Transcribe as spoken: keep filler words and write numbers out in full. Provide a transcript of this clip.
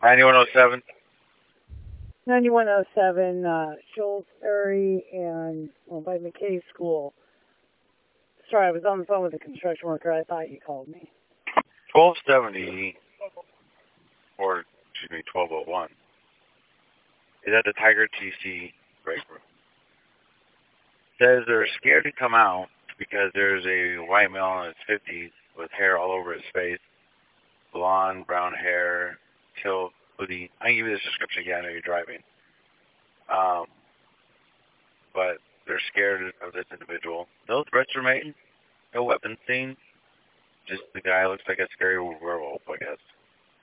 ninety-one oh seven. ninety-one oh seven, uh, Shullsbury and, well, by McKay School. Sorry, I was on the phone with a construction worker. I thought you called me. twelve seventy, or, excuse me, twelve oh one, is at the Tiger T C break room. Says they're scared to come out because there's a white male in his fifties with hair all over his face, blonde, brown hair, kill hoodie. I can give you this description again. I know you're driving. Um, but they're scared of this individual. No threats remain. No weapons seen. Just the guy looks like a scary werewolf, I guess.